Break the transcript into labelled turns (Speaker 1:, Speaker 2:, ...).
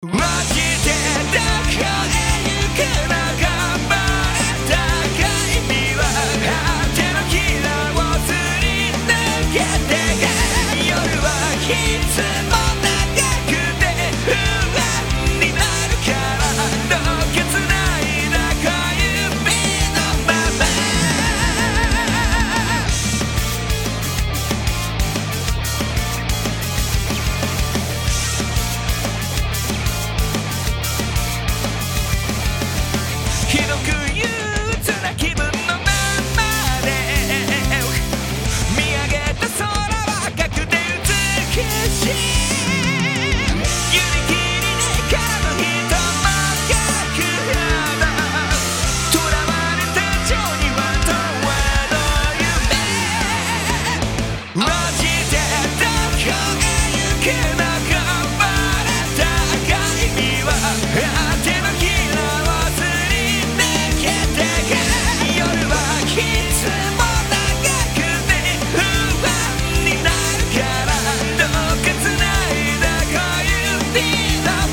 Speaker 1: マジでどこへ行くのかバレたか意味は果てのキラをすり抜けて夜はいつも長くて不安になるからどけつないだ小指のままひどく憂鬱な気分のままで見上げた空は赤くて美しい指切りに絡む人も描くほど囚われた情には永遠の夢マジでどこへ行くのかバレたか意味は果てのキラをすり抜けて夜はいつも長くて不安になるからどっかつないだ小指の